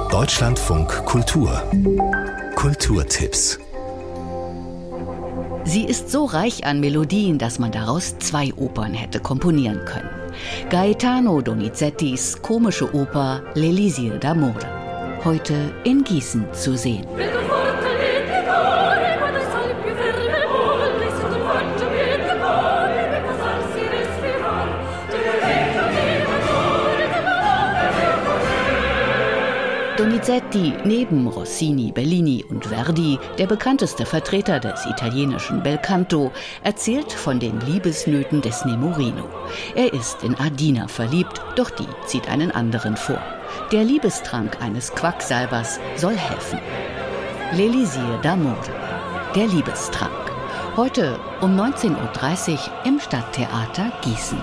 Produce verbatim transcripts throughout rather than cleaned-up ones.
Deutschlandfunk Kultur. Kulturtipps. Sie ist so reich an Melodien, dass man daraus zwei Opern hätte komponieren können. Gaetano Donizettis komische Oper L'Elisir d'Amore. Heute in Gießen zu sehen. Donizetti, neben Rossini, Bellini und Verdi, der bekannteste Vertreter des italienischen Belcanto, erzählt von den Liebesnöten des Nemorino. Er ist in Adina verliebt, doch die zieht einen anderen vor. Der Liebestrank eines Quacksalbers soll helfen. L'Elisir d'Amore, der Liebestrank. Heute um neunzehn Uhr dreißig im Stadttheater Gießen.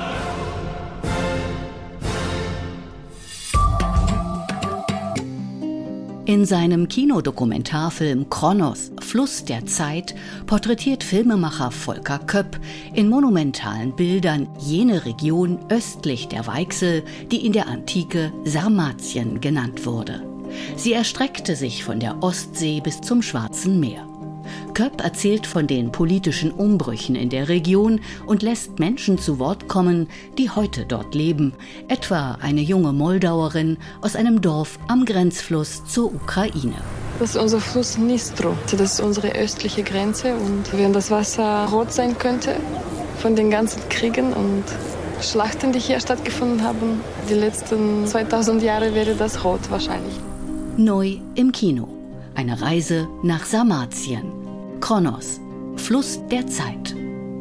In seinem Kinodokumentarfilm Kronos, Fluss der Zeit, porträtiert Filmemacher Volker Köpp in monumentalen Bildern jene Region östlich der Weichsel, die in der Antike Sarmatien genannt wurde. Sie erstreckte sich von der Ostsee bis zum Schwarzen Meer. Köpp erzählt von den politischen Umbrüchen in der Region und lässt Menschen zu Wort kommen, die heute dort leben, etwa eine junge Moldauerin aus einem Dorf am Grenzfluss zur Ukraine. Das ist unser Fluss Dnistro, das ist unsere östliche Grenze, und wenn das Wasser rot sein könnte von den ganzen Kriegen und Schlachten, die hier stattgefunden haben, die letzten zweitausend Jahre, wäre das rot wahrscheinlich. Neu im Kino. Eine Reise nach Sarmatien. Kronos, Fluss der Zeit.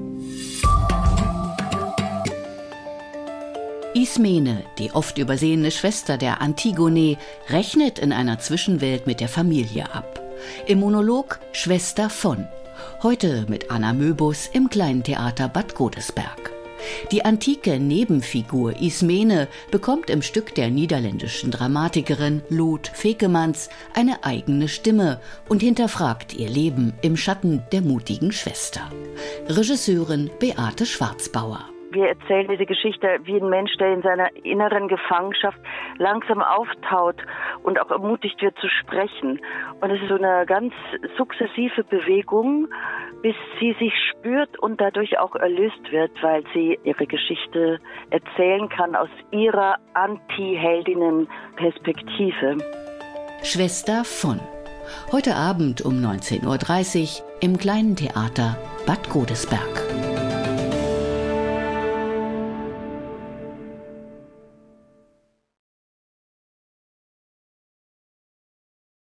Ismene, die oft übersehene Schwester der Antigone, rechnet in einer Zwischenwelt mit der Familie ab. Im Monolog Schwester von. Heute mit Anna Möbus im Kleinen Theater Bad Godesberg. Die antike Nebenfigur Ismene bekommt im Stück der niederländischen Dramatikerin Loet Fekemans eine eigene Stimme und hinterfragt ihr Leben im Schatten der mutigen Schwester. Regisseurin Beate Schwarzbauer. Wir erzählen diese Geschichte wie ein Mensch, der in seiner inneren Gefangenschaft langsam auftaut und auch ermutigt wird zu sprechen. Und es ist so eine ganz sukzessive Bewegung, bis sie sich spürt und dadurch auch erlöst wird, weil sie ihre Geschichte erzählen kann aus ihrer Anti-Heldinnen-Perspektive. Schwester von. Heute Abend um neunzehn Uhr dreißig im Kleinen Theater Bad Godesberg.